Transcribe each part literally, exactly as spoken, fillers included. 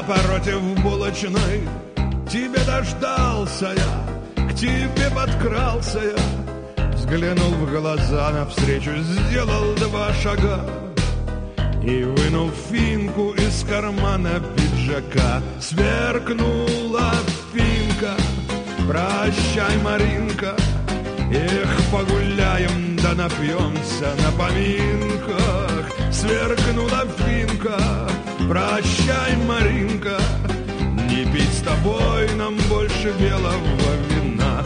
напротив булочной тебе дождался я, к тебе подкрался я, взглянул в глаза навстречу, сделал два шага и вынул финку из кармана пиджака. Сверкнула финка, прощай, Маринка, эх, погуляем да напьемся на поминках. Сверкнула финка, прощай, Маринка, не пить с тобой нам больше белого вина.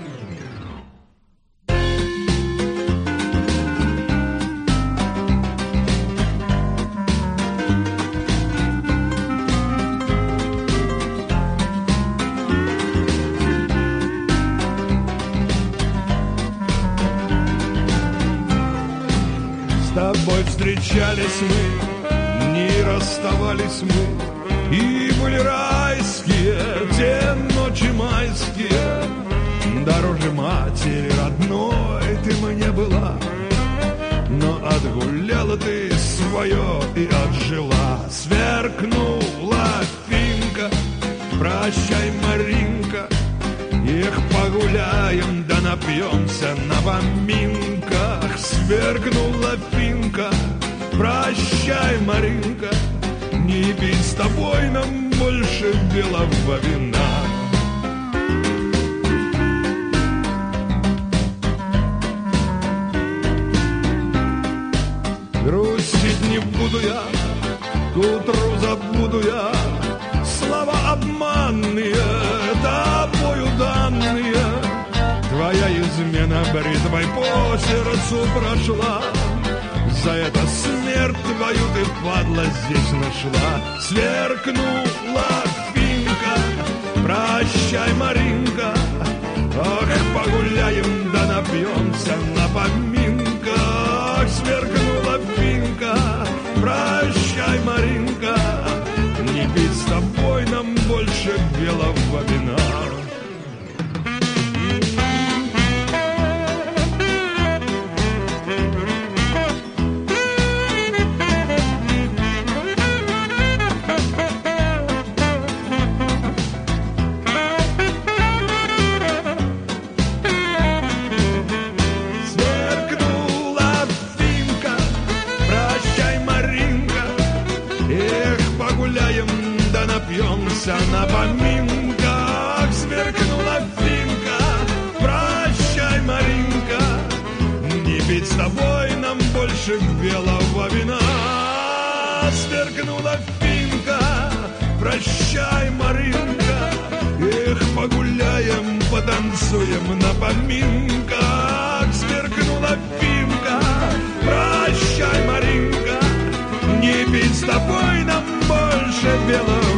С тобой встречались мы, не расставались мы, и были райские те ночи майские. Дороже матери родной ты мне была, но отгуляла ты свое и отжила. Сверкнула финка, прощай, Маринка, эх, погуляем да напьемся на поминках. Сверкнула финка, прощай, Маринка, не пить с тобой нам больше белого вина. Грустить не буду я, к утру забуду я слова обманные, тобою данные. Твоя измена бритвой по сердцу прошла, за это смерть твою ты, падла, здесь нашла. Сверкнула финка, прощай, Маринка, ах, погуляем да напьемся на поминках. Сверкнула финка, прощай, Маринка, не пить с тобой нам больше белого вина. Напьемся на поминках. Сверкнула финка, прощай, Маринка, не пить с тобой нам больше белого вина. Сверкнула финка, прощай, Маринка, эх, погуляем, потанцуем на поминках. Сверкнула финка, прощай, Маринка, не пить с тобой нам больше белого